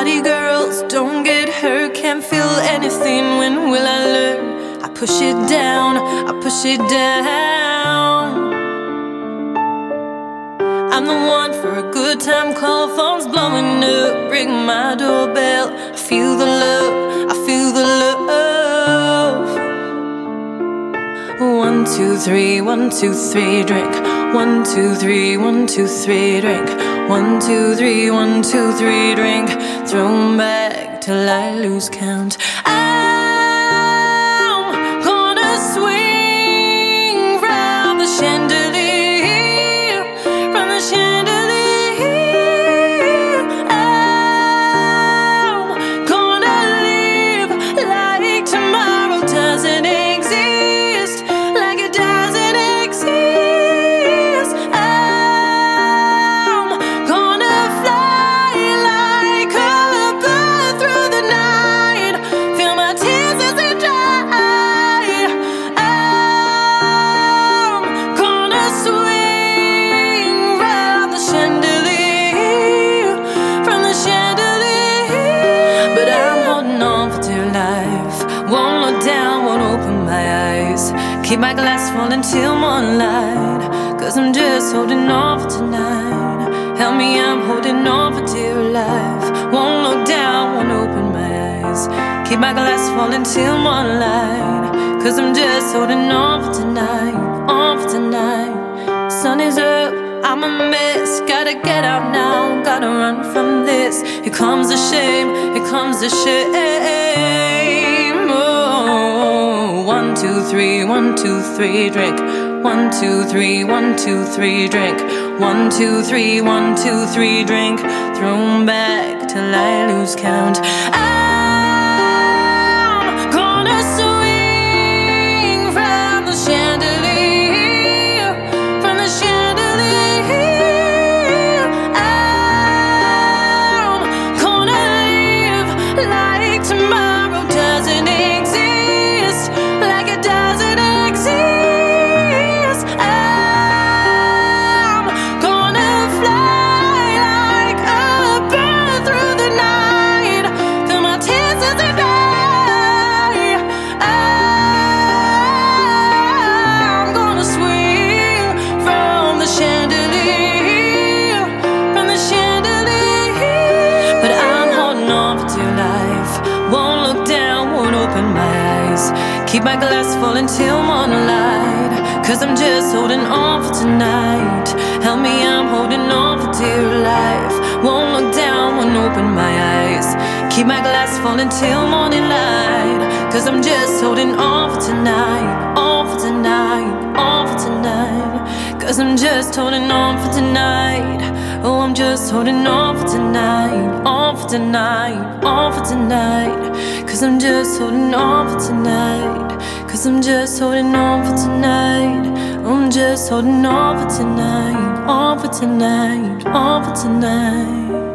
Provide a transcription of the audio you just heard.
Naughty girls, don't get hurt. Can't feel anything, when will I learn? I push it down, I push it down. I'm the one for a good time call. Phone's blowing up, ring my doorbell. I feel the love, I feel the love. 1, 2, 3, 1, 2, 3, drink. 1, 2, 3, 1, 2, 3, drink. 1, 2, 3, 1, 2, 3, drink. Thrown back till I lose count. I'm gonna swing from the chandelier, from the chandelier. I'm gonna live like tomorrow doesn't exist, like it doesn't exist. I'm gonna fly like a bird through the night, feel my tears as they dry. I'm gonna swing from the chandelier, from the chandelier. But I'm holding on for dear life, won't look down, won't open my eyes. Keep my glass full until moonlight, 'cause I'm just holding on for tonight. Help me, I'm holding on for dear life. Won't look down, won't open my eyes. Keep my glass full until moonlight, 'cause I'm just holding on for tonight, on for tonight. Sun is up, I'm a mess. Gotta get out now, gotta run from this. Here comes the shame, here comes the shame. Oh, 1, 2, 3, 1, 2, 3, drink. 1, 2, 3, 1, 2, 3, drink. 1, 2, 3, 1, 2, 3, drink. Thrown back till I lose count. I'm gonna swing from the chandelier, from the chandelier. I'm gonna live like tomorrow doesn't exist, like it doesn't exist. I'm gonna fly like a bird through the night, feel my tears as they die. I'm gonna swing from the chandelier, from the chandelier. But I'm holding on for dear life, won't look down, won't open my eyes. Keep my glass full until moonlight, 'cause I'm just holding on for tonight. Help me, I'm holding on for dear life. Won't look down, won't open my eyes. Keep my glass full until morning light, 'cause I'm just holding on for tonight, on for tonight, on for tonight. 'Cause I'm just holding on for tonight. Oh, I'm just holding on for tonight, on for tonight, on for tonight. 'Cause I'm just holding on for tonight. 'Cause I'm just holding on for tonight. I'm just holding on for tonight, on for tonight, on for tonight.